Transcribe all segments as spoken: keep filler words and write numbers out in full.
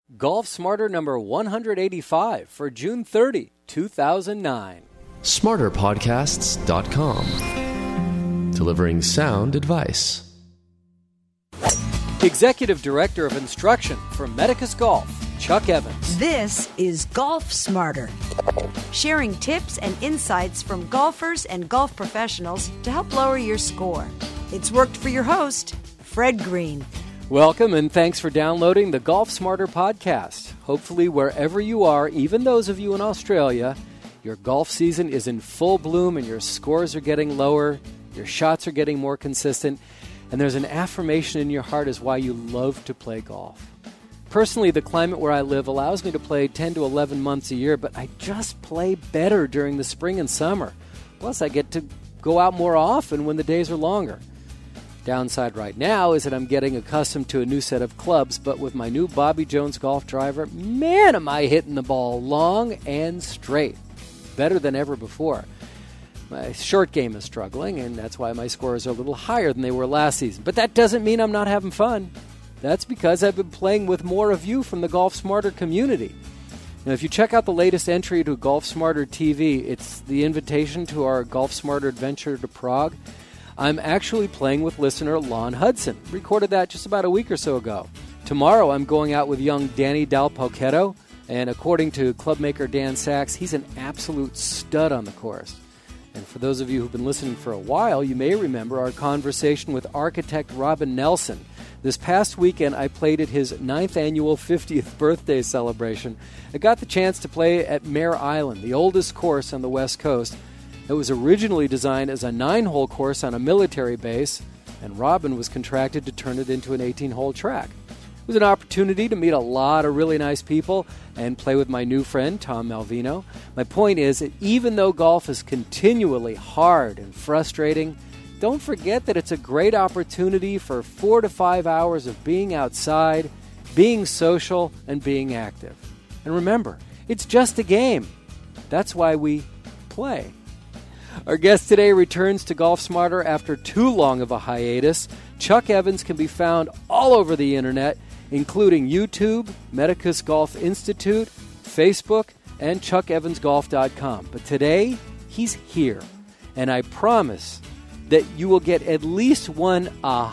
Golf Smarter number one eighty-five for June thirtieth, two thousand nine. smarter podcasts dot com. Delivering sound advice. Executive Director of Instruction for Medicus Golf, Chuck Evans. This is Golf Smarter, sharing tips and insights from golfers and golf professionals to help lower your score. It's worked for your host, Fred Green. Welcome and thanks for downloading the Golf Smarter podcast. Hopefully wherever you are, even those of you in Australia, your golf season is in full bloom and your scores are getting lower, your shots are getting more consistent, and there's an affirmation in your heart as why you love to play golf. Personally, the climate where I live allows me to play ten to eleven months a year, but I just play better during the spring and summer. Plus, I get to go out more often when the days are longer. Downside right now is that I'm getting accustomed to a new set of clubs, but with my new Bobby Jones golf driver, man, am I hitting the ball long and straight. Better than ever before. My short game is struggling, and that's why my scores are a little higher than they were last season. But that doesn't mean I'm not having fun. That's because I've been playing with more of you from the Golf Smarter community. Now, if you check out the latest entry to Golf Smarter T V, it's the invitation to our Golf Smarter adventure to Prague. I'm actually playing with listener Lon Hudson. Recorded that just about a week or so ago. Tomorrow I'm going out with young Danny Del Poquetto, and according to clubmaker Dan Sachs, he's an absolute stud on the course. And for those of you who've been listening for a while, you may remember our conversation with architect Robin Nelson. This past weekend I played at his ninth annual fiftieth birthday celebration. I got the chance to play at Mare Island, the oldest course on the West Coast. It was originally designed as a nine-hole course on a military base, and Robin was contracted to turn it into an eighteen-hole track. It was an opportunity to meet a lot of really nice people and play with my new friend, Tom Malvino. My point is that even though golf is continually hard and frustrating, don't forget that it's a great opportunity for four to five hours of being outside, being social, and being active. And remember, it's just a game. That's why we play. Our guest today returns to Golf Smarter after too long of a hiatus. Chuck Evans can be found all over the internet, including YouTube, Medicus Golf Institute, Facebook, and chuck evans golf dot com. But today, he's here, and I promise that you will get at least one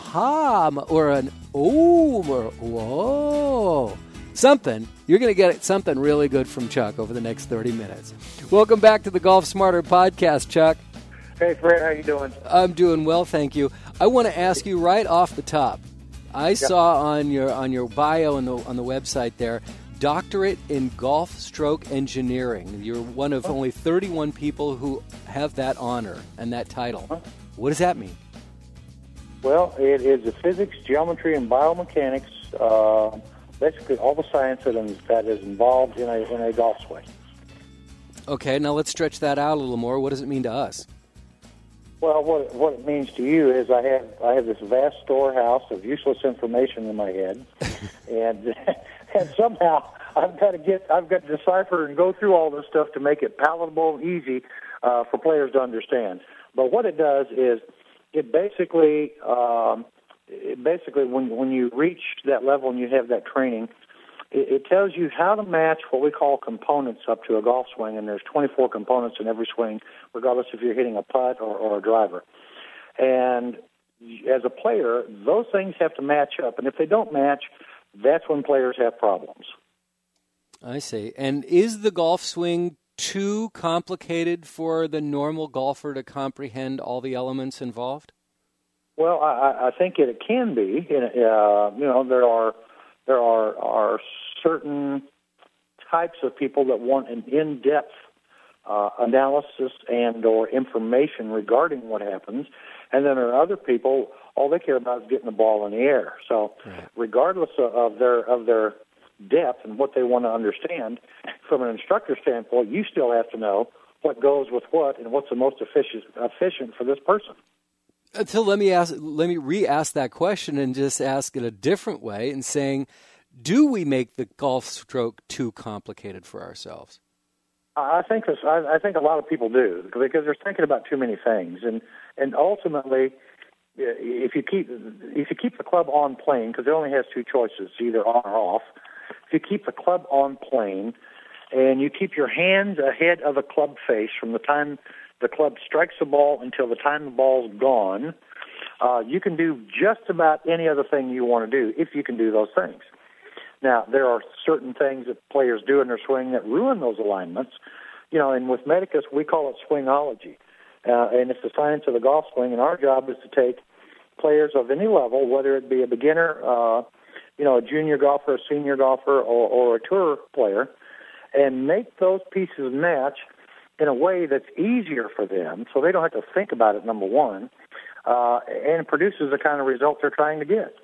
aha or an oh or whoa. Something. You're going to get something really good from Chuck over the next thirty minutes. Welcome back to the Golf Smarter podcast, Chuck. Hey, Fred. How you doing? I'm doing well, thank you. I want to ask you right off the top. I yep. saw on your on your bio on the on the website there, doctorate in golf stroke engineering. You're one of huh? only thirty-one people who have that honor and that title. Huh? What does that mean? Well, it is the physics, geometry, and biomechanics. Uh, Basically, all the science that is, that is involved in a, in a golf swing. Okay, now let's stretch that out a little more. What does it mean to us? Well, what what it means to you is I have I have this vast storehouse of useless information in my head, and and somehow I've got to get I've got to decipher and go through all this stuff to make it palatable and easy uh, for players to understand. But what it does is it basically. Um, It basically, when when you reach that level and you have that training, it, it tells you how to match what we call components up to a golf swing, and there's twenty-four components in every swing, regardless if you're hitting a putt or, or a driver. And as a player, those things have to match up, and if they don't match, that's when players have problems. I see. And is the golf swing too complicated for the normal golfer to comprehend all the elements involved? Well, I, I think it can be. Uh, you know, there are there are, are certain types of people that want an in-depth uh, analysis and or information regarding what happens, and then there are other people. All they care about is getting the ball in the air. So, right. regardless of, of their of their depth and what they want to understand, from an instructor standpoint, you still have to know what goes with what and what's the most efficient efficient for this person. So let me ask, let me re-ask that question and just ask it a different way and saying, do we make the golf stroke too complicated for ourselves? I think this, I, I think a lot of people do because they're thinking about too many things, and and ultimately, if you keep if you keep the club on playing, because it only has two choices, either on or off, if you keep the club on plane and you keep your hands ahead of the club face from the time the club strikes the ball until the time the ball's gone, uh, you can do just about any other thing you want to do if you can do those things. Now, there are certain things that players do in their swing that ruin those alignments. You know, and with Medicus, we call it swingology. Uh, and it's the science of the golf swing, and our job is to take players of any level, whether it be a beginner, uh, you know, a junior golfer, a senior golfer, or, or a tour player, and make those pieces match in a way that's easier for them so they don't have to think about it, number one, uh, and produces the kind of result they're trying to get.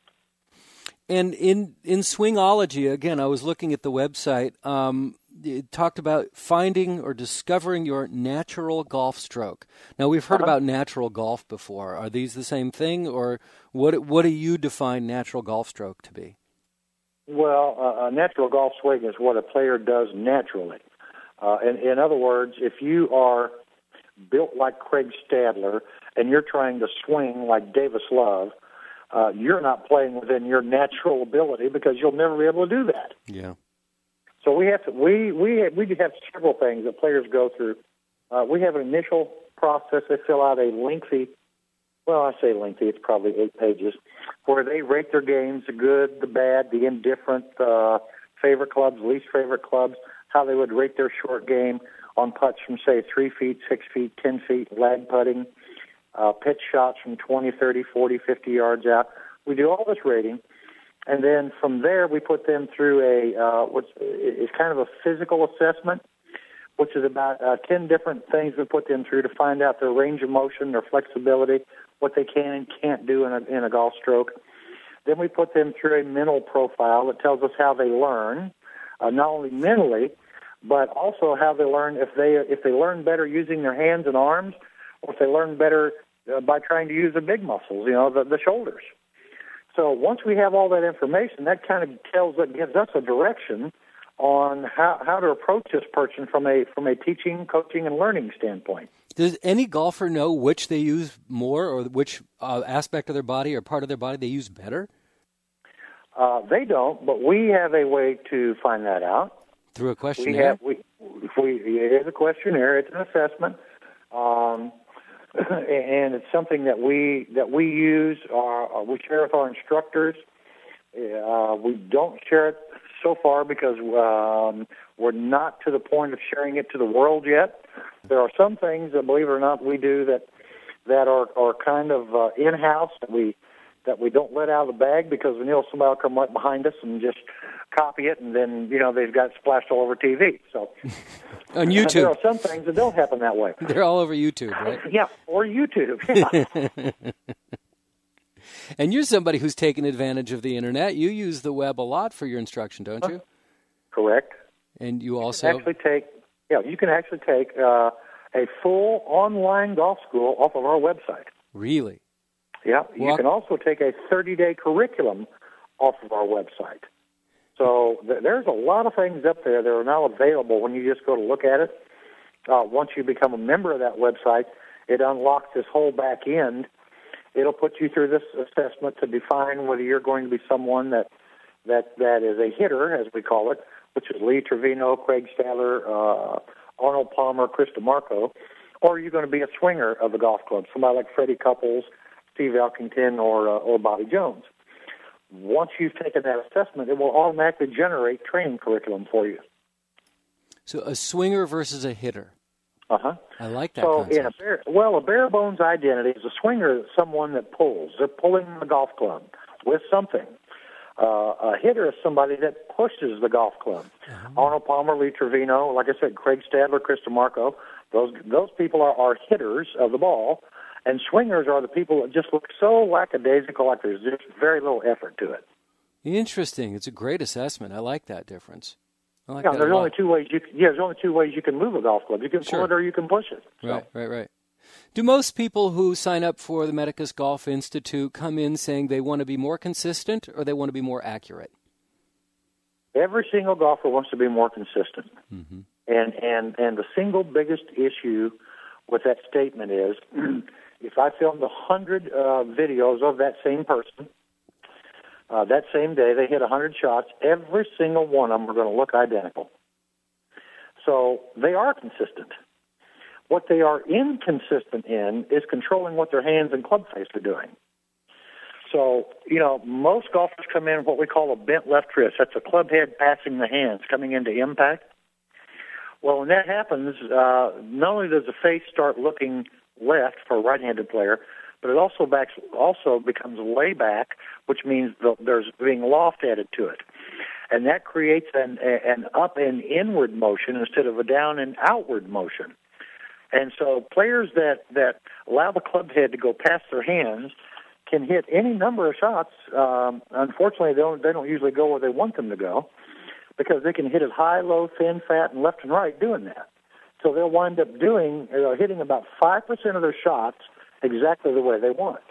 And in, in Swingology, again, I was looking at the website, um, it talked about finding or discovering your natural golf stroke. Now, we've heard uh-huh. about natural golf before. Are these the same thing, or what What do you define natural golf stroke to be? Well, uh, a natural golf swing is what a player does naturally. Uh, in, in other words, if you are built like Craig Stadler and you're trying to swing like Davis Love, uh, you're not playing within your natural ability because you'll never be able to do that. Yeah. So we have to, we we we have several things that players go through. Uh, we have an initial process. They fill out a lengthy, well, I say lengthy, it's probably eight pages, where they rate their games, the good, the bad, the indifferent, uh, favorite clubs, least favorite clubs, how they would rate their short game on putts from, say, three feet, six feet, ten feet, lag putting, uh, pitch shots from twenty, thirty, forty, fifty yards out. We do all this rating. And then from there, we put them through a uh, what's is kind of a physical assessment, which is about uh, ten different things we put them through to find out their range of motion, their flexibility, what they can and can't do in a, in a golf stroke. Then we put them through a mental profile that tells us how they learn, uh, not only mentally, but also how they learn if they if they learn better using their hands and arms, or if they learn better uh, by trying to use the big muscles, you know, the, the shoulders. So once we have all that information, that kind of tells, that gives us a direction on how, how to approach this person from a from a teaching, coaching, and learning standpoint. Does any golfer know which they use more, or which uh, aspect of their body or part of their body they use better? Uh, they don't, but we have a way to find that out. Through a questionnaire? We have, we, we, it is a questionnaire. It's an assessment. Um and it's something that we that we use. Uh, we share with our instructors. Uh, we don't share it so far because um, we're not to the point of sharing it to the world yet. There are some things that, believe it or not, we do that that are, are kind of uh, in-house that we that we don't let out of the bag because we know somebody will come right behind us and just copy it, and then you know they've got it splashed all over T V. So. On YouTube. There are some things that don't happen that way. They're all over YouTube, right? Yeah, or YouTube. Yeah. And you're somebody who's taken advantage of the Internet. You use the web a lot for your instruction, don't you? Correct. And you also... You can actually take, yeah, you can actually take uh, a full online golf school off of our website. Really? Yeah. You well, can also take a thirty-day curriculum off of our website. So th- there's a lot of things up there that are now available when you just go to look at it. Uh, once you become a member of that website, it unlocks this whole back end. It'll put you through this assessment to define whether you're going to be someone that that, that is a hitter, as we call it, which is Lee Trevino, Craig Stadler, uh, Arnold Palmer, Chris DeMarco, or you're going to be a swinger of the golf club, somebody like Freddie Couples, Steve Elkington, or uh, or Bobby Jones. Once you've taken that assessment, it will automatically generate training curriculum for you. So a swinger versus a hitter. Uh-huh. I like that so concept. In a bare, well, a bare bones identity is a swinger is someone that pulls. They're pulling the golf club with something. Uh, a hitter is somebody that pushes the golf club. Uh-huh. Arnold Palmer, Lee Trevino, like I said, Craig Stadler, Chris DeMarco, those, those people are, are hitters of the ball. And swingers are the people that just look so lackadaisical, like there's just very little effort to it. Interesting. It's a great assessment. I like that difference. I like yeah, that there's a lot. only two ways. You can, yeah, there's only two ways you can move a golf club. You can sure. pull it or you can push it. So. Right, right, right. Do most people who sign up for the Medicus Golf Institute come in saying they want to be more consistent or they want to be more accurate? Every single golfer wants to be more consistent. Mm-hmm. And, and, and the single biggest issue with that statement is if I filmed a hundred uh, videos of that same person, Uh, that same day, they hit one hundred shots. Every single one of them are going to look identical. So they are consistent. What they are inconsistent in is controlling what their hands and club face are doing. So, you know, most golfers come in what we call a bent left wrist. That's a club head passing the hands, coming into impact. Well, when that happens, uh, not only does the face start looking left for a right-handed player, but it also backs, also becomes way back, which means the, there's being loft added to it. And that creates an, an up and inward motion instead of a down and outward motion. And so players that, that allow the club head to go past their hands can hit any number of shots. Um, unfortunately, they don't, they don't usually go where they want them to go because they can hit it high, low, thin, fat, and left and right doing that. So they'll wind up doing uh, hitting about five percent of their shots exactly the way they want.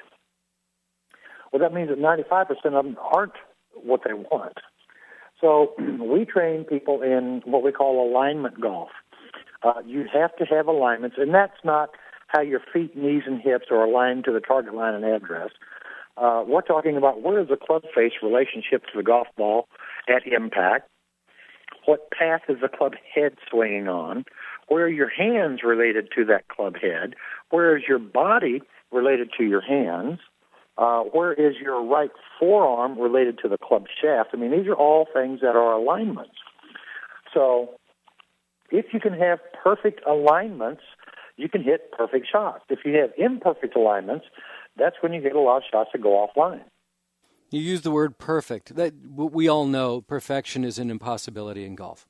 Well, that means that ninety-five percent of them aren't what they want. So we train people in what we call alignment golf. Uh, you have to have alignments, and that's not how your feet, knees, and hips are aligned to the target line and address. Uh, we're talking about where is the club face relationship to the golf ball at impact? What path is the club head swinging on? Where are your hands related to that club head? Where is your body related to your hands? Uh, where is your right forearm related to the club shaft? I mean, these are all things that are alignments. So if you can have perfect alignments, you can hit perfect shots. If you have imperfect alignments, that's when you get a lot of shots that go offline. You use the word perfect. That we all know perfection is an impossibility in golf.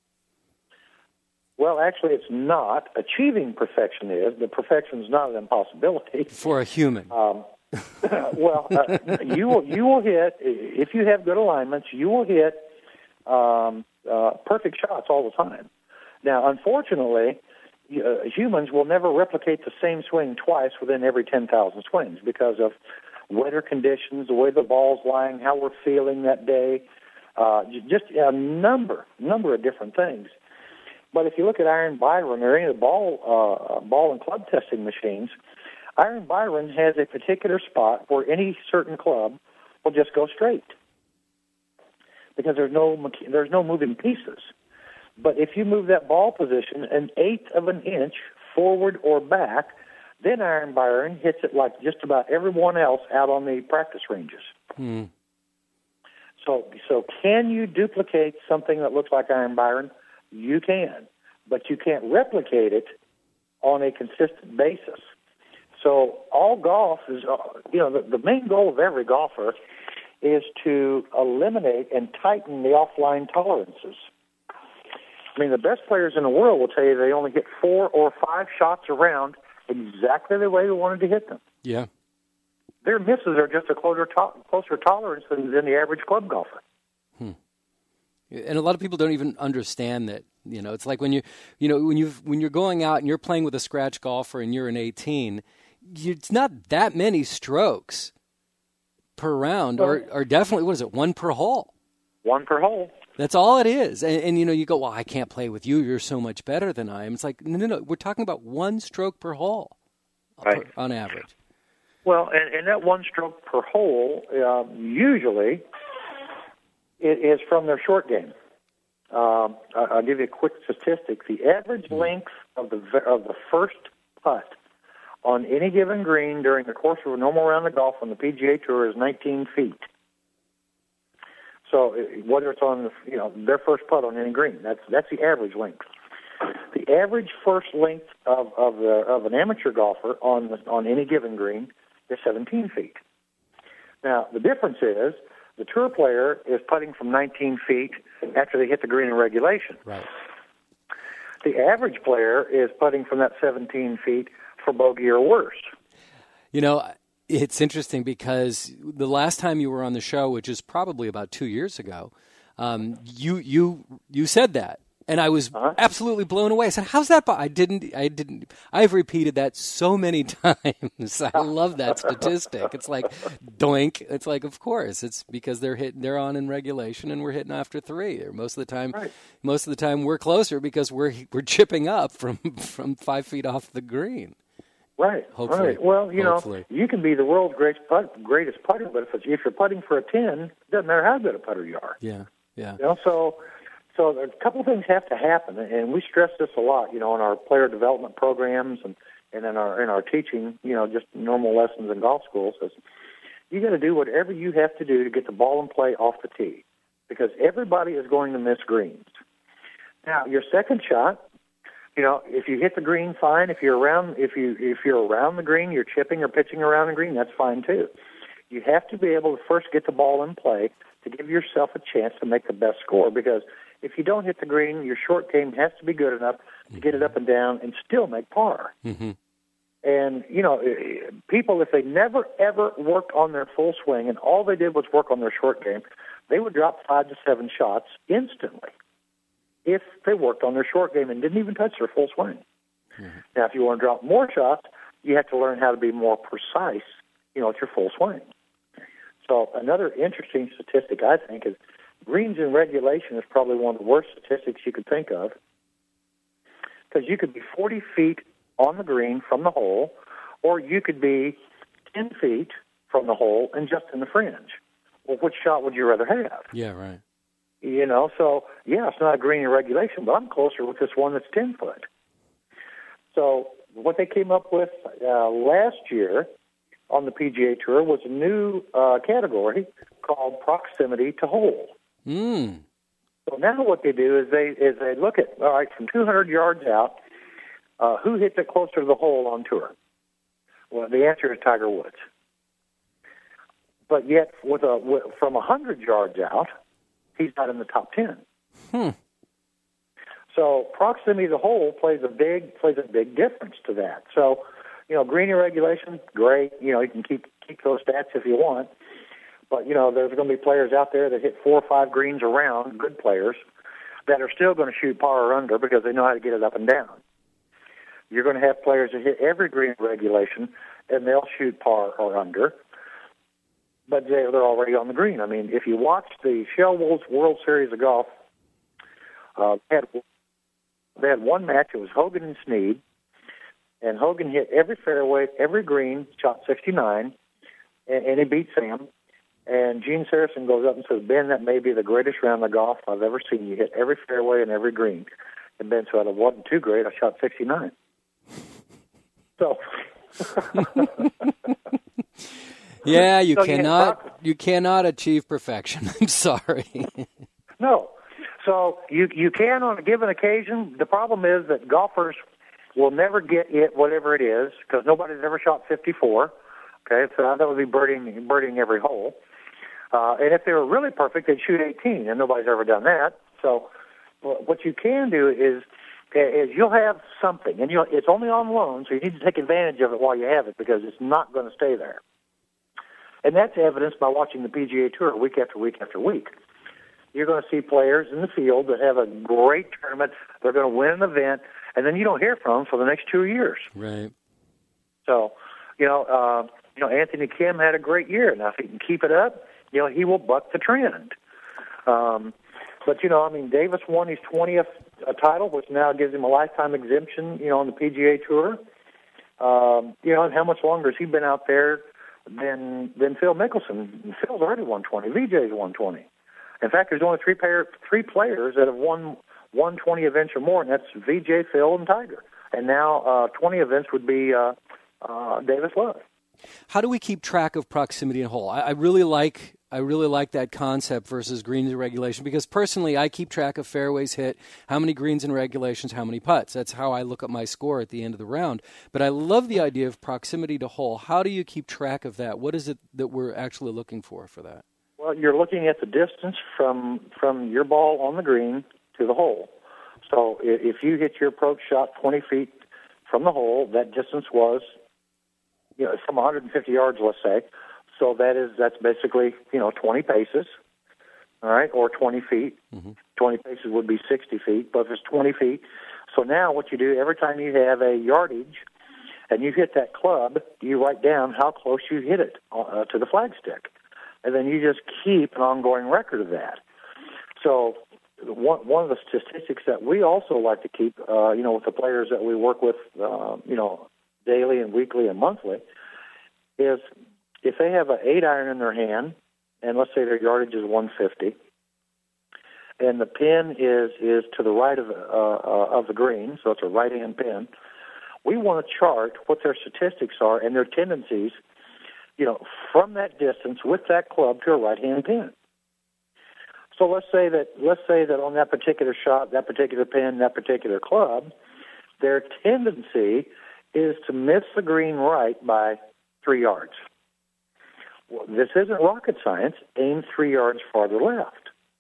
Well, actually, it's not. Achieving perfection is, but perfection is not an impossibility. For a human. Um, well, uh, you will you will hit, if you have good alignments, you will hit um, uh, perfect shots all the time. Now, unfortunately, uh, humans will never replicate the same swing twice within every ten thousand swings because of weather conditions, the way the ball's lying, how we're feeling that day, uh, just a number, number of different things. But if you look at Iron Byron or any of the ball, uh, ball and club testing machines, Iron Byron has a particular spot where any certain club will just go straight because there's no there's no moving pieces. But if you move that ball position an eighth of an inch forward or back, then Iron Byron hits it like just about everyone else out on the practice ranges. Hmm. So, so can you duplicate something that looks like Iron Byron? You can, but you can't replicate it on a consistent basis. So all golf is, uh, you know, the, the main goal of every golfer is to eliminate and tighten the offline tolerances. I mean, the best players in the world will tell you they only hit four or five shots around exactly the way they wanted to hit them. Yeah. Their misses are just a closer, to- closer tolerance than, than the average club golfer. Hmm. And a lot of people don't even understand that. You know, it's like when you, you know, when you when you're going out and you're playing with a scratch golfer and you're an eighteen, you, it's not that many strokes per round, or or definitely what is it, one per hole? One per hole. That's all it is. And, and you know, you go, well, I can't play with you. You're so much better than I am. It's like, no, no, no. We're talking about one stroke per hole, right, per, on average. Well, and, and that one stroke per hole uh, usually it is from their short game. Um, I'll give you a quick statistic. The average length of the of the first putt on any given green during the course of a normal round of golf on the P G A Tour is nineteen feet. So whether it's on, you know, their first putt on any green, that's that's the average length. The average first length of of, the, of an amateur golfer on the, on any given green is seventeen feet. Now the difference is the tour player is putting from nineteen feet after they hit the green in regulation. Right. The average player is putting from that seventeen feet for bogey or worse. You know, it's interesting because the last time you were on the show, which is probably about two years ago, um, you you you said that, and I was uh-huh. absolutely blown away. I said, "How's that?" I didn't. I didn't. I've repeated that so many times. I love that statistic. It's like doink. It's like, of course, it's because they're hitting. They're on in regulation, and we're hitting after three. Or most of the time, right. most of the time we're closer because we're we're chipping up from from five feet off the green. Right, Hopefully. right. Well, you Hopefully. know, you can be the world's greatest, put, greatest putter, but if, it's, if you're putting for a ten, it doesn't matter how good a putter you are. Yeah, yeah. You know, so so a couple of things have to happen, and we stress this a lot, you know, in our player development programs and, and in our in our teaching, you know, just normal lessons in golf schools. Is you got to do whatever you have to do to get the ball in play off the tee, because everybody is going to miss greens. Now, your second shot, you know, if you hit the green, fine. If you're around, if you if you're around the green, you're chipping or pitching around the green, that's fine too. You have to be able to first get the ball in play to give yourself a chance to make the best score. Because if you don't hit the green, your short game has to be good enough to mm-hmm. get it up and down and still make par. Mm-hmm. And you know, people, if they never ever worked on their full swing and all they did was work on their short game, they would drop five to seven shots instantly if they worked on their short game and didn't even touch their full swing. Mm-hmm. Now, if you want to drop more shots, you have to learn how to be more precise, you know, at your full swing. So another interesting statistic, I think, is greens in regulation is probably one of the worst statistics you could think of, because you could be forty feet on the green from the hole, or you could be ten feet from the hole and just in the fringe. Well, which shot would you rather have? Yeah, right. You know, so, yeah, it's not a green in regulation, but I'm closer with this one that's ten foot. So what they came up with uh, last year on the P G A Tour was a new uh, category called proximity to hole. Mm. So now what they do is they is they look at, all right, from two hundred yards out, uh, who hits it closer to the hole on tour? Well, the answer is Tiger Woods. But yet, with a with, from one hundred yards out, he's not in the top ten. Hmm. So proximity to the hole plays a big plays a big difference to that. So, you know, green regulation, great. You know, you can keep keep those stats if you want. But, you know, there's going to be players out there that hit four or five greens around, good players, that are still going to shoot par or under because they know how to get it up and down. You're going to have players that hit every green regulation, and they'll shoot par or under, but they're already on the green. I mean, if you watch the Shell Wolves World Series of Golf, uh, they, had, they had one match. It was Hogan and Snead, and Hogan hit every fairway, every green, shot sixty-nine, and, and he beat Sam. And Gene Saracen goes up and says, Ben, that may be the greatest round of golf I've ever seen. You hit every fairway and every green. And Ben said, it wasn't too great. I shot sixty-nine. So... Yeah, you so cannot you, you cannot achieve perfection. I'm sorry. No. So you you can on a given occasion. The problem is that golfers will never get it, whatever it is, because nobody's ever shot fifty-four. Okay, so that would be birding, birding every hole. Uh, and if they were really perfect, they'd shoot eighteen, and nobody's ever done that. So what you can do is is you'll have something, and you it's only on loan, so you need to take advantage of it while you have it, because it's not going to stay there. And that's evidenced by watching the P G A Tour week after week after week. You're going to see players in the field that have a great tournament. They're going to win an event, and then you don't hear from them for the next two years. Right. So, you know, uh, you know, Anthony Kim had a great year. Now, if he can keep it up, you know, he will buck the trend. Um, but, you know, I mean, Davis won his twentieth uh, title, which now gives him a lifetime exemption, you know, on the P G A Tour. Um, you know, and how much longer has he been out there than than Phil Mickelson? Phil's already won twenty. V J's won twenty. In fact, there's only three pair, three players that have won won twenty events or more, and that's V J, Phil, and Tiger. And now uh, twenty events would be uh, uh, Davis Love. How do we keep track of proximity and hole? I, I really like I really like that concept versus greens in regulation, because personally I keep track of fairways hit, how many greens in regulations, how many putts. That's how I look at my score at the end of the round. But I love the idea of proximity to hole. How do you keep track of that? What is it that we're actually looking for for that? Well, you're looking at the distance from from your ball on the green to the hole. So if you hit your approach shot twenty feet from the hole, that distance was, you know, from one hundred fifty yards, let's say. So that is that's basically, you know, twenty paces, all right, or twenty feet. Mm-hmm. twenty paces would be sixty feet, but if it's twenty feet. So now what you do, every time you have a yardage and you hit that club, you write down how close you hit it uh, to the flagstick. And then you just keep an ongoing record of that. So one, one of the statistics that we also like to keep, uh, you know, with the players that we work with, uh, you know, daily and weekly and monthly, is if they have an eight iron in their hand, and let's say their yardage is one fifty, and the pin is is to the right of the, uh, uh, of the green, so it's a right-hand pin, we want to chart what their statistics are and their tendencies, you know, from that distance with that club to a right-hand pin. So let's say that let's say that on that particular shot, that particular pin, that particular club, their tendency is to miss the green right by three yards. Well, this isn't rocket science. Aim three yards farther left.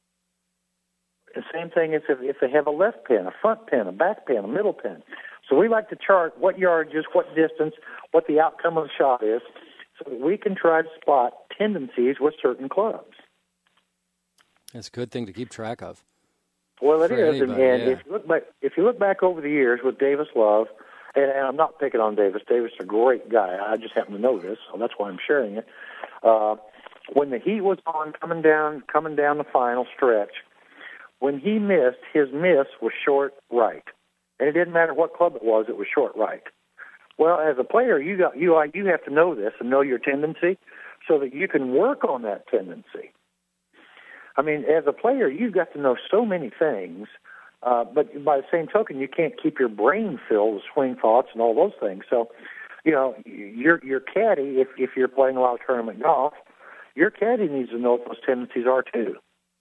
The same thing is if, if they have a left pin, a front pin, a back pin, a middle pin. So we like to chart what yardages, what distance, what the outcome of the shot is, so that we can try to spot tendencies with certain clubs. That's a good thing to keep track of. Well, it For is, anybody, and, and yeah. if you look back, if you look back over the years with Davis Love, and, and I'm not picking on Davis. Davis is a great guy. I just happen to know this, so that's why I'm sharing it. Uh, when the heat was on, coming down, coming down the final stretch, when he missed, his miss was short right, and it didn't matter what club it was; it was short right. Well, as a player, you got you you have to know this and know your tendency, so that you can work on that tendency. I mean, as a player, you've got to know so many things, uh, but by the same token, you can't keep your brain filled with swing thoughts and all those things. So, you know, your your caddy, if if you're playing a lot of tournament golf, your caddy needs to know what those tendencies are too.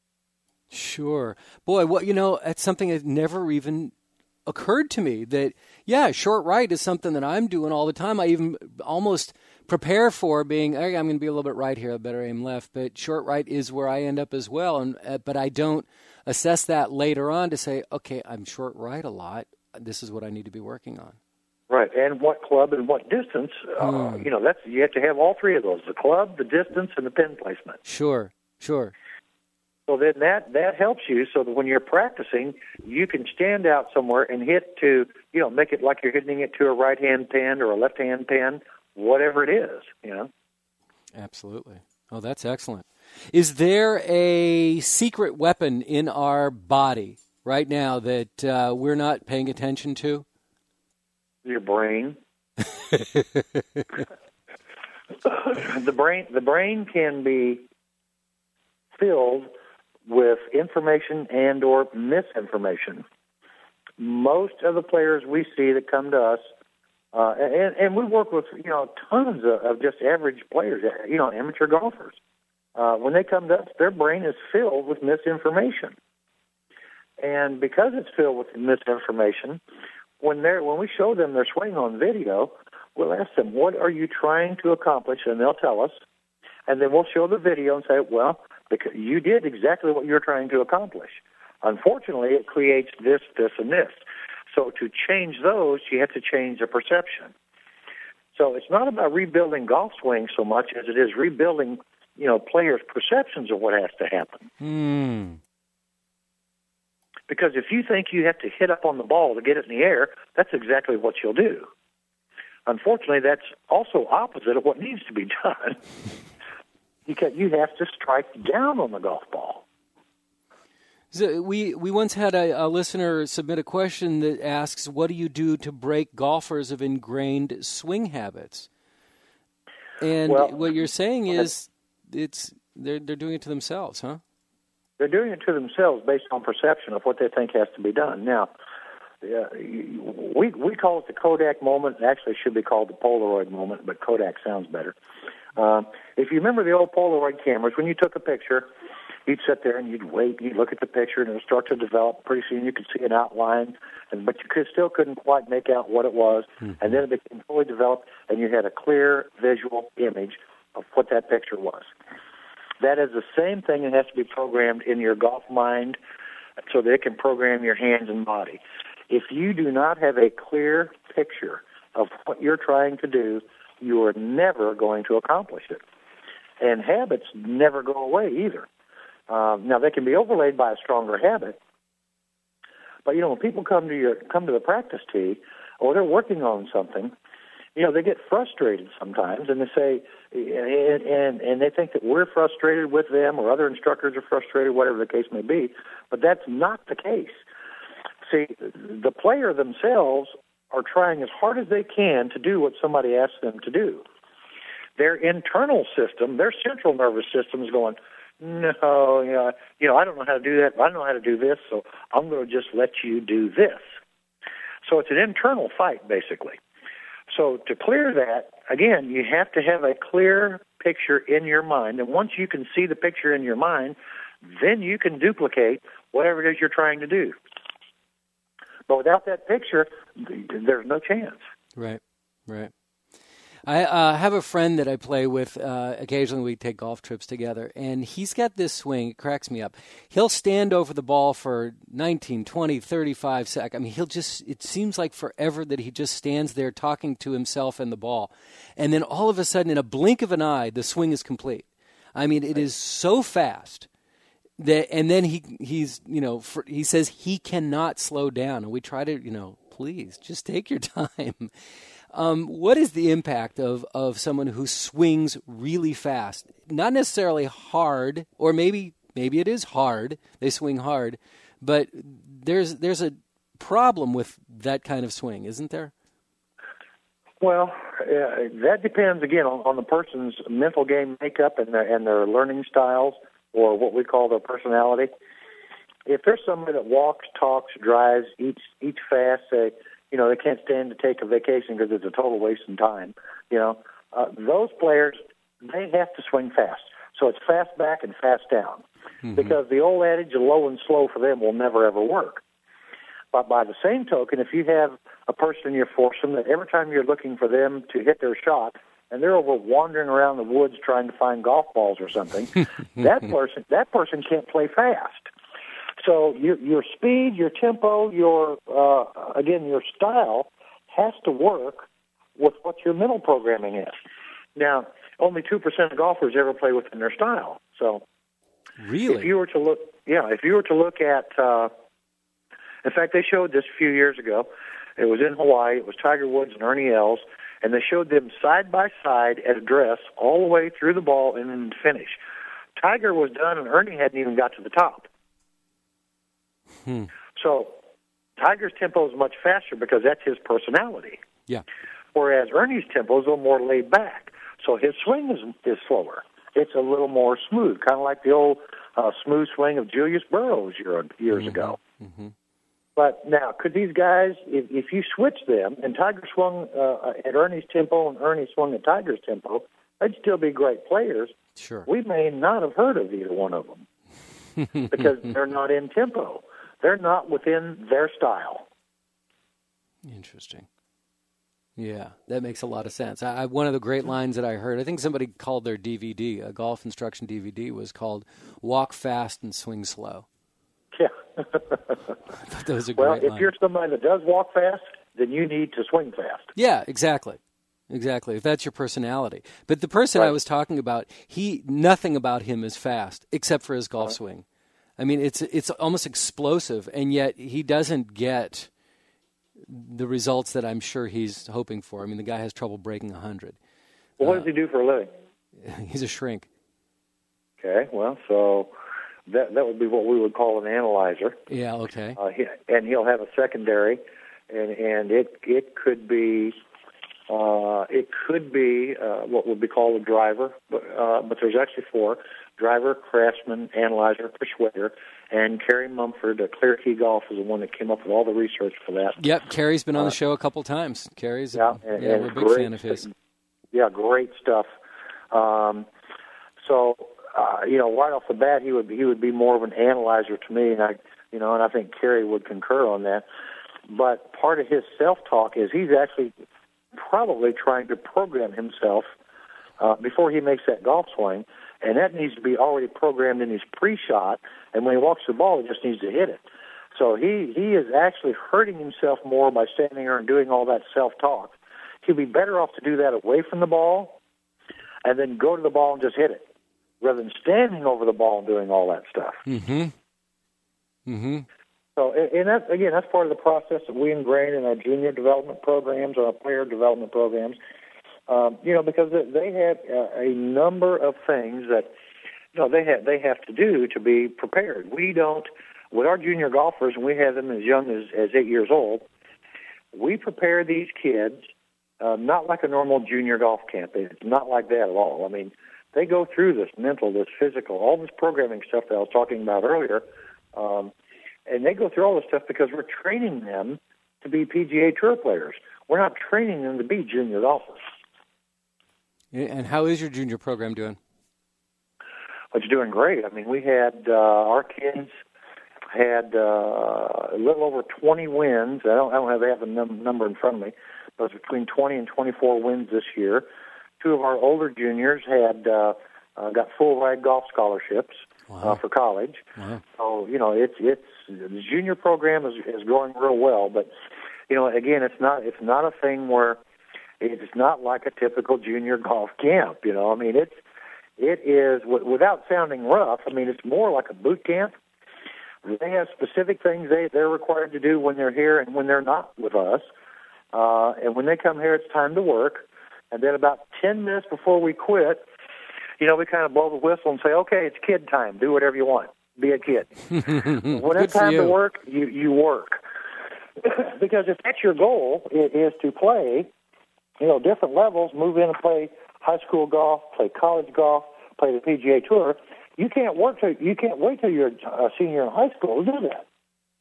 Sure. Boy, what you know, that's something that never even occurred to me that, yeah, short right is something that I'm doing all the time. I even almost prepare for being, hey, I'm going to be a little bit right here, I better aim left, but short right is where I end up as well. And uh, but I don't assess that later on to say, okay, I'm short right a lot. This is what I need to be working on. Right, and what club and what distance, uh, Hmm. you know, that's you have to have all three of those, the club, the distance, and the pin placement. Sure, sure. So then that, that helps you so that when you're practicing, you can stand out somewhere and hit to, you know, make it like you're hitting it to a right-hand pin or a left-hand pin, whatever it is, you know. Absolutely. Oh, that's excellent. Is there a secret weapon in our body right now that uh, we're not paying attention to? Your brain. the brain the brain can be filled with information and or misinformation. Most of the players we see that come to us, uh, and, and we work with, you know, tons of, of just average players, you know, amateur golfers. Uh, when they come to us, their brain is filled with misinformation. And because it's filled with misinformation, when they're when we show them their swing on video, we'll ask them, what are you trying to accomplish? And they'll tell us. And then we'll show the video and say, well, because you did exactly what you're trying to accomplish. Unfortunately, it creates this, this, and this. So to change those, you have to change the perception. So it's not about rebuilding golf swings so much as it is rebuilding, you know, players' perceptions of what has to happen. Hmm. Because if you think you have to hit up on the ball to get it in the air, that's exactly what you'll do. Unfortunately, that's also opposite of what needs to be done. Because you have to strike down on the golf ball. So we we once had a, a listener submit a question that asks, what do you do to break golfers of ingrained swing habits? And well, what you're saying is it's they're they're doing it to themselves, huh? They're doing it to themselves based on perception of what they think has to be done. Now, uh, we we call it the Kodak moment. It actually should be called the Polaroid moment, but Kodak sounds better. Uh, if you remember the old Polaroid cameras, when you took a picture, you'd sit there and you'd wait, you'd look at the picture, and it would start to develop. Pretty soon you could see an outline, and, but you could, still couldn't quite make out what it was. Mm-hmm. And then it became fully developed, and you had a clear visual image of what that picture was. That is the same thing that has to be programmed in your golf mind so that it can program your hands and body. If you do not have a clear picture of what you're trying to do, you are never going to accomplish it. And habits never go away either. Uh, now, they can be overlaid by a stronger habit, but, you know, when people come to your come to the practice tee or they're working on something, you know, they get frustrated sometimes, and they say, and, and, and they think that we're frustrated with them or other instructors are frustrated, whatever the case may be, but that's not the case. See, the player themselves are trying as hard as they can to do what somebody asks them to do. Their internal system, their central nervous system is going, no, you know, you know, I don't know how to do that. I don't know how to do this, so I'm going to just let you do this. So it's an internal fight, basically. So to clear that, again, you have to have a clear picture in your mind. And once you can see the picture in your mind, then you can duplicate whatever it is you're trying to do. But without that picture, there's no chance. Right, right. I uh, have a friend that I play with. Uh, occasionally we take golf trips together, and he's got this swing. It cracks me up. He'll stand over the ball for nineteen, twenty, thirty-five seconds. I mean, he'll just, it seems like forever that he just stands there talking to himself and the ball. And then all of a sudden, in a blink of an eye, the swing is complete. I mean, it is so fast. That, and then he he's, you know, for, he says he cannot slow down. And we try to, you know, please, just take your time. Um, what is the impact of, of someone who swings really fast? Not necessarily hard, or maybe maybe it is hard. They swing hard, but there's there's a problem with that kind of swing, isn't there? Well, uh, that depends again on, on the person's mental game makeup and their, and their learning styles, or what we call their personality. If there's somebody that walks, talks, drives, eats eats fast, say, you know, they can't stand to take a vacation because it's a total waste of time. You know, uh, those players, they have to swing fast. So it's fast back and fast down. Mm-hmm. Because the old adage of low and slow for them will never, ever work. But by the same token, if you have a person in your foursome that every time you're looking for them to hit their shot, and they're over wandering around the woods trying to find golf balls or something, that person that person can't play fast. So your, your speed, your tempo, your uh, again, your style has to work with what your mental programming is. Now, only two percent of golfers ever play within their style. So, really, if you were to look, yeah, if you were to look at, uh, in fact, they showed this a few years ago. It was in Hawaii. It was Tiger Woods and Ernie Els, and they showed them side by side at address all the way through the ball and then finish. Tiger was done, and Ernie hadn't even got to the top. Hmm. So Tiger's tempo is much faster because that's his personality. Yeah. Whereas Ernie's tempo is a little more laid back. So his swing is, is slower. It's a little more smooth, kind of like the old uh, smooth swing of Julius Burrows year, years mm-hmm. ago. Mm-hmm. But now, could these guys, if, if you switch them, and Tiger swung uh, at Ernie's tempo and Ernie swung at Tiger's tempo, they'd still be great players. Sure. We may not have heard of either one of them because they're not in tempo. They're not within their style. Interesting. Yeah, that makes a lot of sense. I, I, one of the great lines that I heard, I think somebody called their D V D, a golf instruction D V D, was called "Walk Fast and Swing Slow." Yeah. I thought that was a well, great if line. You're somebody that does walk fast, then you need to swing fast. Yeah, exactly. Exactly, if that's your personality. But the person right. I was talking about, he nothing about him is fast, except for his golf uh-huh. swing. I mean, it's it's almost explosive, and yet he doesn't get the results that I'm sure he's hoping for. I mean, the guy has trouble breaking one hundred. Well, what uh, does he do for a living? He's a shrink. Okay, well, so that that would be what we would call an analyzer. Yeah, okay. Uh, he, and he'll have a secondary, and and it it could be uh, it could be uh, what would be called a driver, but uh, but there's actually four. Driver, Craftsman, Analyzer, Persuader, and Kerry Mumford at Clear Key Golf is the one that came up with all the research for that. Yep, Kerry's been on the show a couple times. Kerry's, yeah, a, and, yeah and we're a big great, fan of his. Yeah, great stuff. Um, so, uh, you know, right off the bat, he would he would be more of an analyzer to me, and I, you know, and I think Kerry would concur on that. But part of his self-talk is he's actually probably trying to program himself uh, before he makes that golf swing. And that needs to be already programmed in his pre-shot, and when he walks the ball, he just needs to hit it. So he, he is actually hurting himself more by standing there and doing all that self-talk. He'd be better off to do that away from the ball and then go to the ball and just hit it, rather than standing over the ball and doing all that stuff. Mm-hmm. Mm-hmm. So, and that, again, that's part of the process that we ingrain in our junior development programs, our player development programs. Um, you know, because they have uh, a number of things that, you know, they have they have to do to be prepared. We don't, with our junior golfers, and we have them as young as, as eight years old, we prepare these kids uh, not like a normal junior golf camp. It's not like that at all. I mean, they go through this mental, this physical, all this programming stuff that I was talking about earlier, um, and they go through all this stuff because we're training them to be P G A Tour players. We're not training them to be junior golfers. And how is your junior program doing? It's doing great. I mean, we had uh, our kids had uh, a little over twenty wins. I don't, I don't have, have the num- number in front of me, but it was between twenty and twenty-four wins this year. Two of our older juniors had uh, uh, got full ride golf scholarships wow. uh, for college. Wow. So you know, it's it's the junior program is is going real well. But you know, again, it's not it's not a thing where it's not like a typical junior golf camp. You know, I mean, it's it is without sounding rough. I mean, it's more like a boot camp. They have specific things they they're required to do when they're here and when they're not with us. Uh, and when they come here, it's time to work. And then about ten minutes before we quit, you know, we kind of blow the whistle and say, okay, it's kid time. Do whatever you want. Be a kid. When it's time to work, you, you work. Because if that's your goal, it is to play, you know, different levels, move in and play high school golf, play college golf, play the P G A Tour. You can't work till, you can't wait till you're a senior in high school to do that.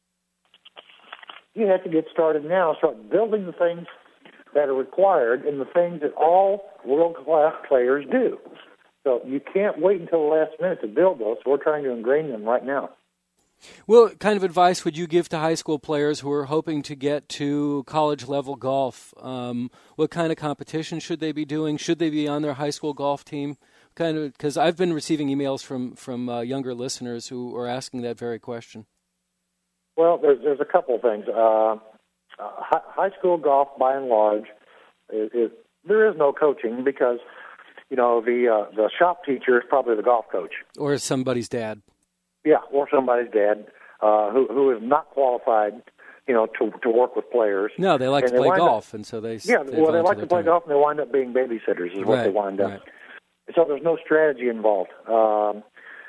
You have to get started now, start building the things that are required and the things that all world-class players do. So you can't wait until the last minute to build those. So we're trying to ingrain them right now. Well, what kind of advice would you give to high school players who are hoping to get to college-level golf? Um, what kind of competition should they be doing? Should they be on their high school golf team? Kind of, because I've been receiving emails from from uh, younger listeners who are asking that very question. Well, there's there's a couple of things. Uh, uh, high, high school golf, by and large, is, is there is no coaching because you know the uh, the shop teacher is probably the golf coach or somebody's dad. Yeah, or somebody's dad uh, who who is not qualified, you know, to to work with players. No, they like and to they play golf, up, and so they yeah. they well, they like to play time. golf, and they wind up being babysitters. Is what right, they wind up. Right. So there's no strategy involved. Um,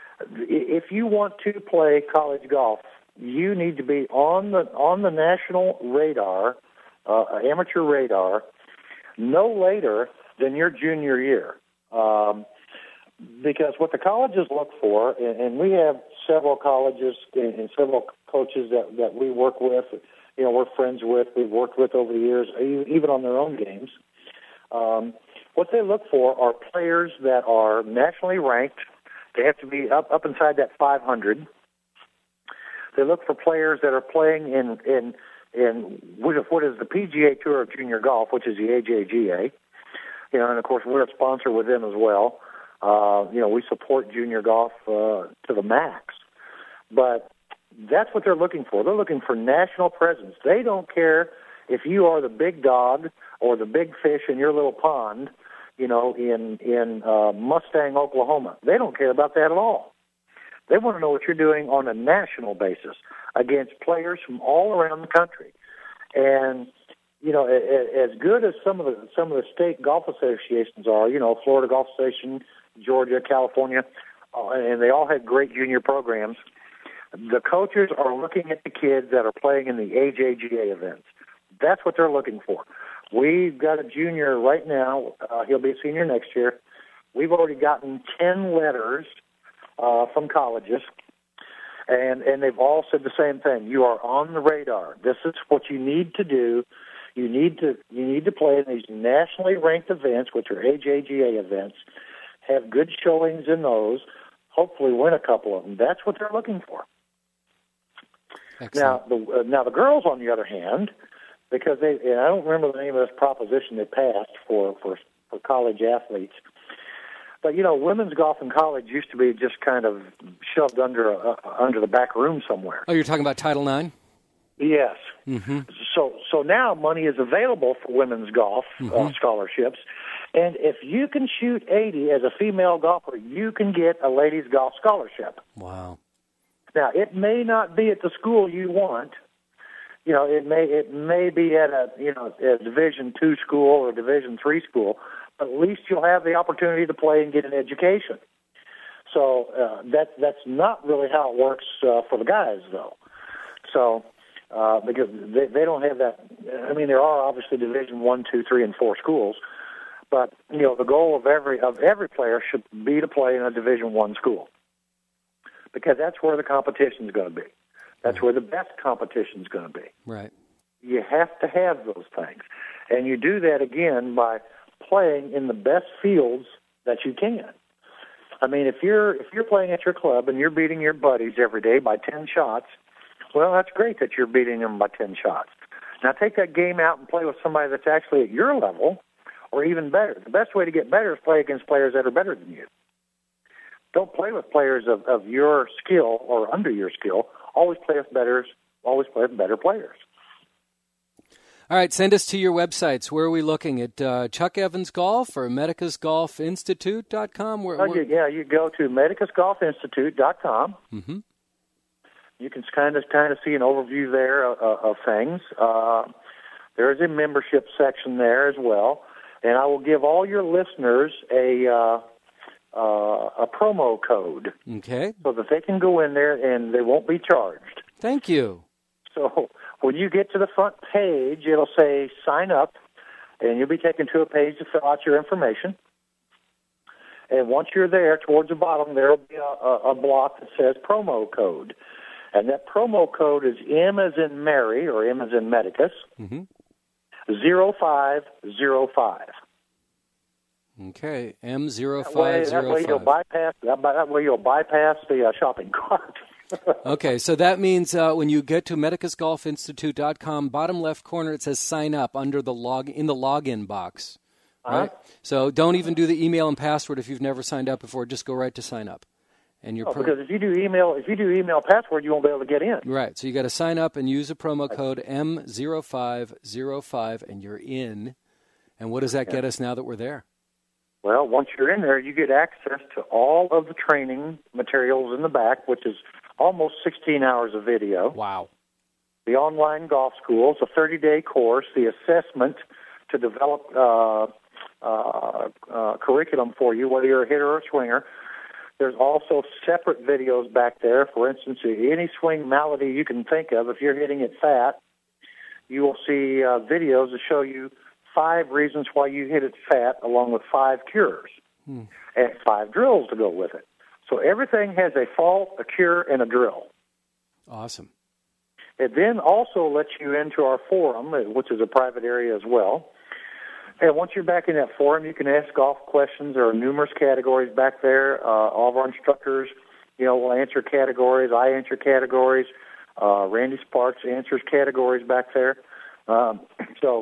if you want to play college golf, you need to be on the on the national radar, uh, amateur radar, no later than your junior year. Um, because what the colleges look for, and, and we have several colleges and, and several coaches that, that we work with, you know, we're friends with, we've worked with over the years, even on their own games. Um, what they look for are players that are nationally ranked. They have to be up, up inside that five hundred. They look for players that are playing in in in what is the P G A Tour of Junior Golf, which is the A J G A. You know, and of course we're a sponsor with them as well. Uh, you know, we support junior golf uh, to the max. But that's what they're looking for. They're looking for national presence. They don't care if you are the big dog or the big fish in your little pond, you know, in in uh, Mustang, Oklahoma. They don't care about that at all. They want to know what you're doing on a national basis against players from all around the country. And, you know, as good as some of the some of the state golf associations are, you know, Florida Golf Association, Georgia, California, uh, and they all had great junior programs, the coaches are looking at the kids that are playing in the A J G A events. That's what they're looking for. We've got a junior right now. Uh, he'll be a senior next year. We've already gotten ten letters uh, from colleges, and, and they've all said the same thing. You are on the radar. This is what you need to do. You need to you need to play in these nationally ranked events, which are A J G A events, have good showings in those, hopefully win a couple of them. That's what they're looking for. Excellent. Now, the uh, now the girls, on the other hand, because they, and I don't remember the name of this proposition they passed for, for, for college athletes, but, you know, women's golf in college used to be just kind of shoved under a, uh, under the back room somewhere. Oh, you're talking about Title nine? Yes. Mm-hmm. So so now money is available for women's golf mm-hmm. uh, scholarships, and if you can shoot eighty as a female golfer, you can get a ladies' golf scholarship. Wow. Now, it may not be at the school you want. You know, it may it may be at a you know a Division two school or a Division three school, but at least you'll have the opportunity to play and get an education. So uh, that that's not really how it works uh, for the guys, though. So uh, because they, they don't have that. I mean, there are obviously Division One, Two, Three, and Four schools, but you know the goal of every of every player should be to play in a Division One school, because that's where the competition is going to be. That's right. where the best competition is going to be. Right. You have to have those things, and you do that again by playing in the best fields that you can. I mean, if you're if you're playing at your club and you're beating your buddies every day by ten shots, well, that's great that you're beating them by ten shots. Now take that game out and play with somebody that's actually at your level or even better. The best way to get better is play against players that are better than you. Don't play with players of, of your skill or under your skill. Always play with better, always play with better players. All right, send us to your websites. Where are we looking? At uh, Chuck Evans Golf or Medicus Golf Institute dot com? Where, where... Yeah, you go to Medicus Golf Institute dot com. Mm-hmm. You can kind of kind of see an overview there of, of things. Uh, there's a membership section there as well. And I will give all your listeners a uh, uh, a promo code. Okay. So that they can go in there and they won't be charged. Thank you. So when you get to the front page, it'll say sign up, and you'll be taken to a page to fill out your information. And once you're there, towards the bottom, there will be a, a, a block that says promo code. And that promo code is M as in Mary, or M as in Medicus, mm-hmm. zero five zero five. Okay, M zero five five. zero five. That way you'll bypass, that, that way you'll bypass the uh, shopping cart. Okay, so that means uh, when you get to Medicus Golf Institute dot com, bottom left corner, it says sign up under the log in the login box, right? Uh-huh. So don't even do the email and password if you've never signed up before. Just go right to sign up, and you're oh, per- because if you do email, if you do email password, you won't be able to get in. Right. So you got to sign up and use a promo code M zero five zero five, and you're in. And what does that yeah. get us now that we're there? Well, once you're in there, you get access to all of the training materials in the back, which is almost sixteen hours of video. Wow. The online golf school, it's a thirty-day course, the assessment to develop uh, uh, uh, curriculum for you, whether you're a hitter or a swinger. There's also separate videos back there. For instance, any swing malady you can think of, if you're hitting it fat, you will see uh, videos that show you five reasons why you hit it fat, along with five cures, hmm. and five drills to go with it. So everything has a fault, a cure, and a drill. Awesome. It then also lets you into our forum, which is a private area as well. And once you're back in that forum, you can ask golf questions. There are numerous categories back there. Uh, all of our instructors, you know, will answer categories. I answer categories. Uh, Randy Sparks answers categories back there. Um, so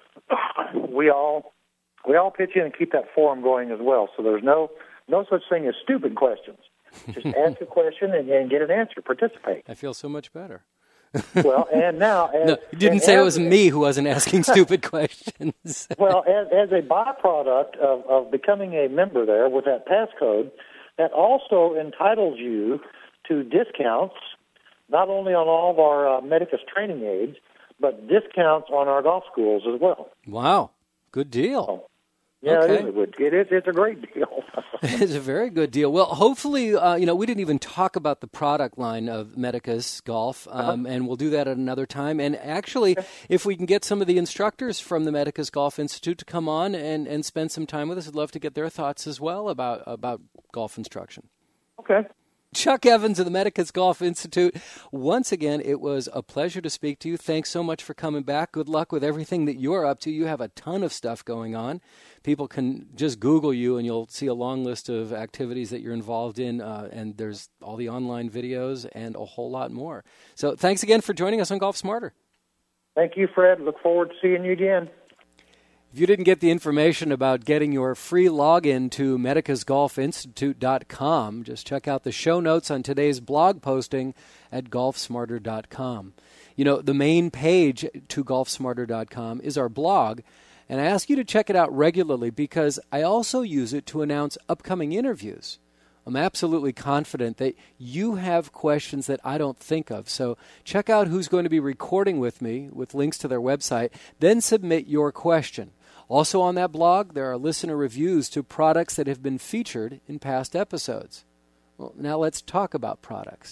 we all we all pitch in and keep that forum going as well. So there's no no such thing as stupid questions. Just ask a question and, and get an answer. Participate. I feel so much better. Well, and now... As, no, you didn't say it was me who wasn't asking stupid questions. Well, as, as a byproduct of, of becoming a member there with that passcode, that also entitles you to discounts, not only on all of our uh, Medicus training aids, but discounts on our golf schools as well. Wow. Good deal. So, yeah, okay. it is a good. It is. It's a great deal. It's a very good deal. Well, hopefully, uh, you know, we didn't even talk about the product line of Medicus Golf, um, uh-huh. and we'll do that at another time. And actually, okay. if we can get some of the instructors from the Medicus Golf Institute to come on and, and spend some time with us, I'd love to get their thoughts as well about about golf instruction. Okay. Chuck Evans of the Medicus Golf Institute. Once again, it was a pleasure to speak to you. Thanks so much for coming back. Good luck with everything that you're up to. You have a ton of stuff going on. People can just Google you, and you'll see a long list of activities that you're involved in, uh, and there's all the online videos and a whole lot more. So thanks again for joining us on Golf Smarter. Thank you, Fred. Look forward to seeing you again. If you didn't get the information about getting your free login to Medicus Golf Institute dot com, just check out the show notes on today's blog posting at Golf Smarter dot com. You know, the main page to Golf Smarter dot com is our blog, and I ask you to check it out regularly because I also use it to announce upcoming interviews. I'm absolutely confident that you have questions that I don't think of. So check out who's going to be recording with me with links to their website, then submit your question. Also on that blog, there are listener reviews to products that have been featured in past episodes. Well, now let's talk about products.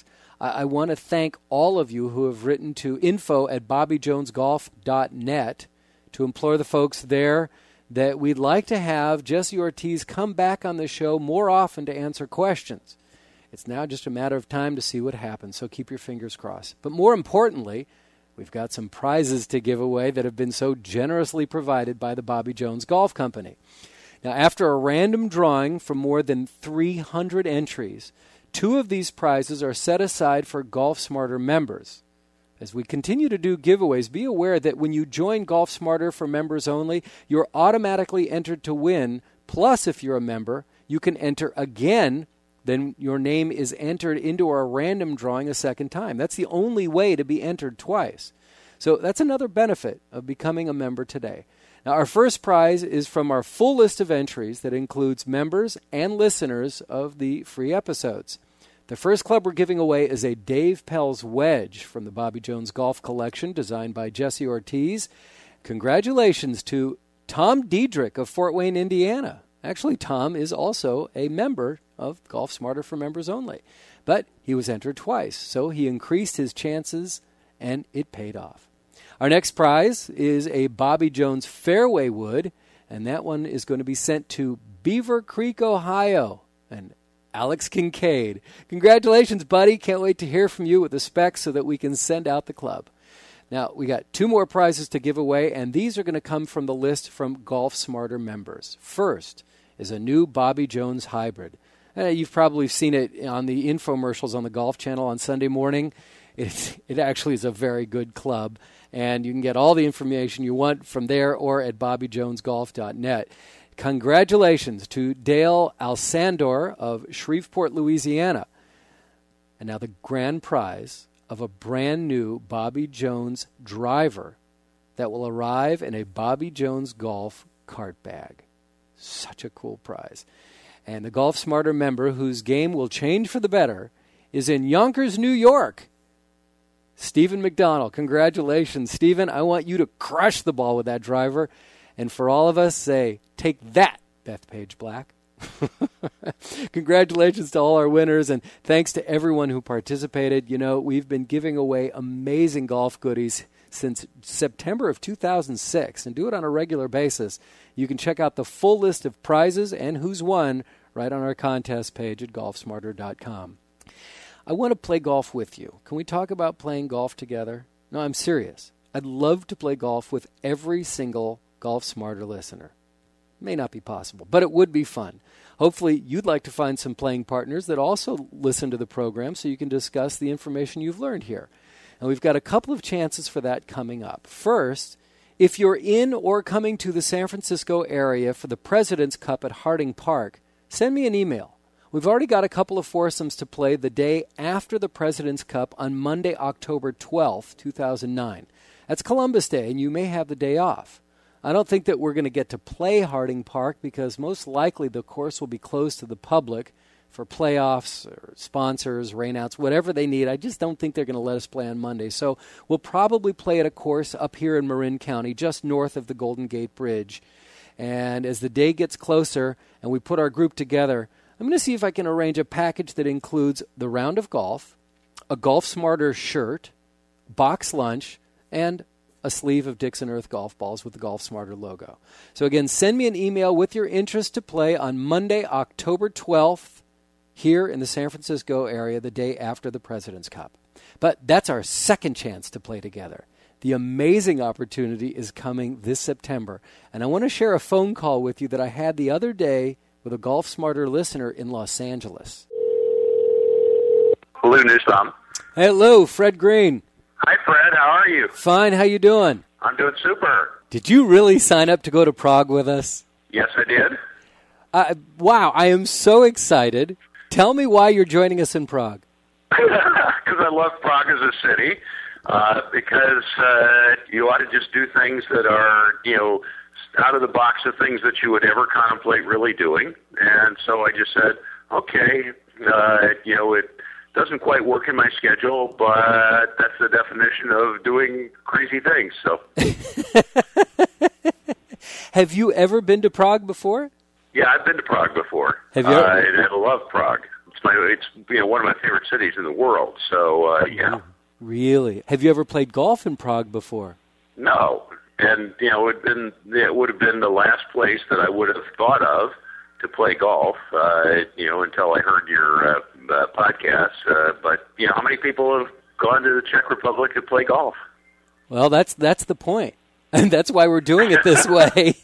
I, I want to thank all of you who have written to info at bobby jones golf dot net to implore the folks there that we'd like to have Jesse Ortiz come back on the show more often to answer questions. It's now just a matter of time to see what happens, so keep your fingers crossed. But more importantly, we've got some prizes to give away that have been so generously provided by the Bobby Jones Golf Company. Now, after a random drawing from more than three hundred entries, two of these prizes are set aside for Golf Smarter members. As we continue to do giveaways, be aware that when you join Golf Smarter for members only, you're automatically entered to win. Plus, if you're a member, you can enter again. Then your name is entered into our random drawing a second time. That's the only way to be entered twice. So that's another benefit of becoming a member today. Now, our first prize is from our full list of entries that includes members and listeners of the free episodes. The first club we're giving away is a Dave Pelz wedge from the Bobby Jones Golf Collection designed by Jesse Ortiz. Congratulations to Tom Diedrich of Fort Wayne, Indiana. Actually, Tom is also a member of Golf Smarter for members only. But he was entered twice, so he increased his chances, and it paid off. Our next prize is a Bobby Jones fairway wood, and that one is going to be sent to Beaver Creek, Ohio, and Alex Kincaid. Congratulations, buddy. Can't wait to hear from you with the specs so that we can send out the club. Now, we got two more prizes to give away, and these are going to come from the list from Golf Smarter members. First is a new Bobby Jones hybrid. Uh, you've probably seen it on the infomercials on the Golf Channel on Sunday morning. It, it actually is a very good club, and you can get all the information you want from there or at bobby jones golf dot net. Congratulations to Dale Alsandor of Shreveport, Louisiana. And now the grand prize of a brand new Bobby Jones driver that will arrive in a Bobby Jones Golf cart bag. Such a cool prize. And the Golf Smarter member whose game will change for the better is in Yonkers, New York. Stephen McDonald. Congratulations, Stephen. I want you to crush the ball with that driver. And for all of us, say, take that, Bethpage Black. Congratulations to all our winners, and thanks to everyone who participated. You know, we've been giving away amazing golf goodies since September of two thousand six, and do it on a regular basis. You can check out the full list of prizes and who's won right on our contest page at golf smarter dot com. I want to play golf with you. Can we talk about playing golf together? No, I'm serious. I'd love to play golf with every single Golf Smarter listener. May not be possible, but it would be fun. Hopefully, you'd like to find some playing partners that also listen to the program so you can discuss the information you've learned here. And we've got a couple of chances for that coming up. First, if you're in or coming to the San Francisco area for the President's Cup at Harding Park, send me an email. We've already got a couple of foursomes to play the day after the President's Cup on Monday, October twelfth, two thousand nine. That's Columbus Day, and you may have the day off. I don't think that we're going to get to play Harding Park because most likely the course will be closed to the public for playoffs or sponsors, rainouts, whatever they need. I just don't think they're going to let us play on Monday. So we'll probably play at a course up here in Marin County, just north of the Golden Gate Bridge. And as the day gets closer and we put our group together, I'm going to see if I can arrange a package that includes the round of golf, a Golf Smarter shirt, box lunch, and a sleeve of Dixon Earth golf balls with the Golf Smarter logo. So again, send me an email with your interest to play on Monday, October twelfth, here in the San Francisco area, the day after the President's Cup. But that's our second chance to play together. The amazing opportunity is coming this September. And I want to share a phone call with you that I had the other day with a Golf Smarter listener in Los Angeles. Hello, News Tom. Hello, Fred Green. Hi, Fred. How are you? Fine. How you doing? I'm doing super. Did you really sign up to go to Prague with us? Yes, I did. Uh, wow, I am so excited. Tell me why you're joining us in Prague. Because I love Prague as a city. Uh, because uh, you ought to just do things that are, you know, out of the box of things that you would ever contemplate really doing. And so I just said, okay, uh, you know, it doesn't quite work in my schedule, but that's the definition of doing crazy things. So, have you ever been to Prague before? Yeah, I've been to Prague before. Have you? Ever? Uh, and I love Prague. It's my it's you know one of my favorite cities in the world. So uh, yeah. Really? Have you ever played golf in Prague before? No, and you know it would been it would have been the last place that I would have thought of to play golf. Uh, you know until I heard your uh, uh, podcast. Uh, but you know how many people have gone to the Czech Republic to play golf? Well, that's that's the point, and that's why we're doing it this way.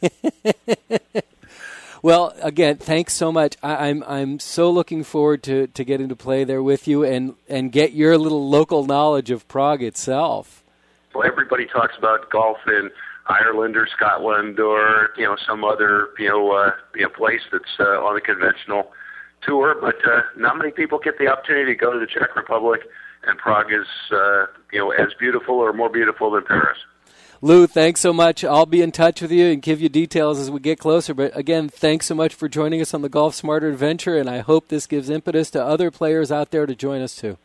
Well, again, thanks so much. I, I'm I'm so looking forward to, to getting to play there with you and, and get your little local knowledge of Prague itself. Well, everybody talks about golf in Ireland or Scotland or you know some other you know uh, you know place that's uh, on the conventional tour, but uh, not many people get the opportunity to go to the Czech Republic, and Prague is uh, you know as beautiful or more beautiful than Paris. Lou, thanks so much. I'll be in touch with you and give you details as we get closer. But again, thanks so much for joining us on the Golf Smarter adventure, and I hope this gives impetus to other players out there to join us too.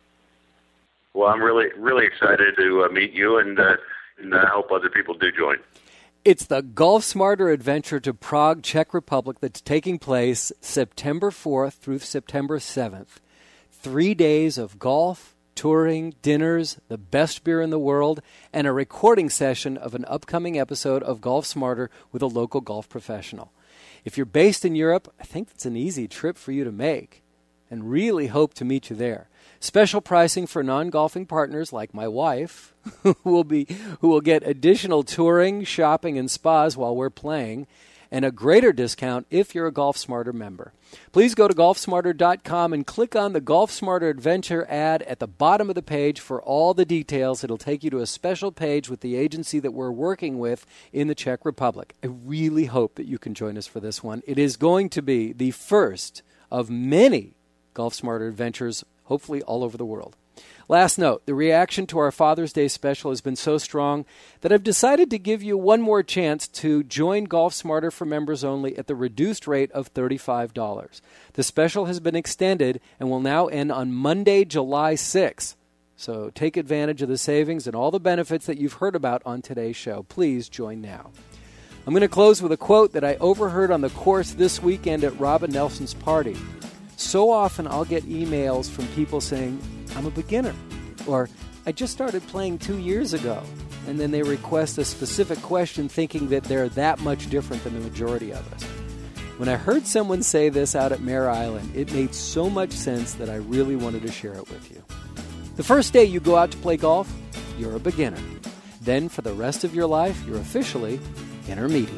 Well, I'm really, really excited to uh, meet you and, uh, and uh, hope other people do join. It's the Golf Smarter adventure to Prague, Czech Republic that's taking place September fourth through September seventh. Three days of golf, touring, dinners, the best beer in the world, and a recording session of an upcoming episode of Golf Smarter with a local golf professional. If you're based in Europe, I think it's an easy trip for you to make, and really hope to meet you there. Special pricing for non-golfing partners like my wife, who will be who will get additional touring, shopping, and spas while we're playing, and a greater discount if you're a Golf Smarter member. Please go to golf smarter dot com and click on the Golf Smarter Adventure ad at the bottom of the page for all the details. It'll take you to a special page with the agency that we're working with in the Czech Republic. I really hope that you can join us for this one. It is going to be the first of many Golf Smarter adventures, hopefully all over the world. Last note, the reaction to our Father's Day special has been so strong that I've decided to give you one more chance to join Golf Smarter for members only at the reduced rate of thirty-five dollars. The special has been extended and will now end on Monday, July sixth. So take advantage of the savings and all the benefits that you've heard about on today's show. Please join now. I'm going to close with a quote that I overheard on the course this weekend at Robin Nelson's party. So often I'll get emails from people saying, I'm a beginner, or I just started playing two years ago, and then they request a specific question thinking that they're that much different than the majority of us. When I heard someone say this out at Mare Island, it made so much sense that I really wanted to share it with you. The first day you go out to play golf, you're a beginner. Then for the rest of your life, you're officially intermediate.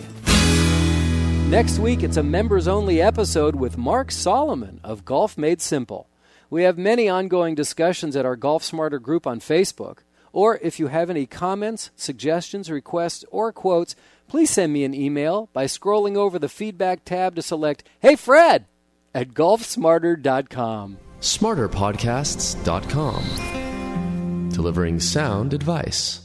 Next week, it's a members-only episode with Mark Solomon of Golf Made Simple. We have many ongoing discussions at our Golf Smarter group on Facebook. Or if you have any comments, suggestions, requests, or quotes, please send me an email by scrolling over the feedback tab to select Hey Fred at golf smarter dot com. smarter podcasts dot com. Delivering sound advice.